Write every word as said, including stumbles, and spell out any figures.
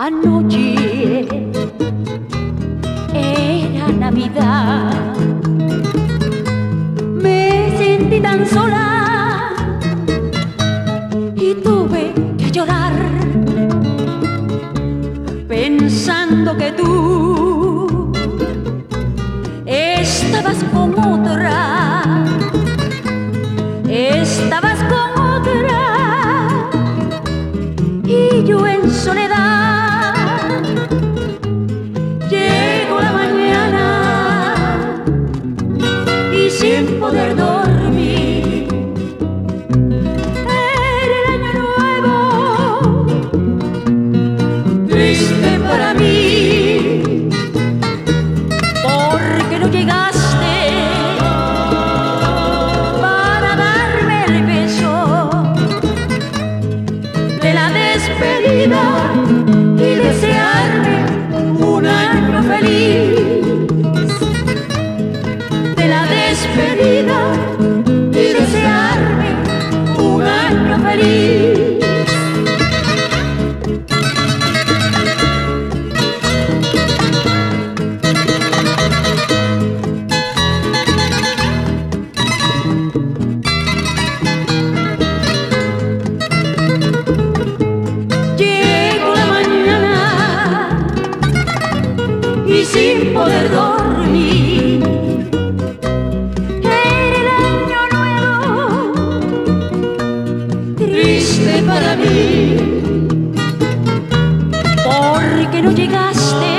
Anoche era Navidad, me sentí tan sola y tuve que llorar, pensando que tú estabas con otra, estabas con otra, y yo en soledad. Llegó la mañana y sin poder dormir, era el año nuevo, triste para mí, porque no llegaste para darme el beso de la despedida y desearme un año feliz, de la despedida y desearme un año feliz. Y sin poder dormir, era el año nuevo, triste para mí, porque no llegaste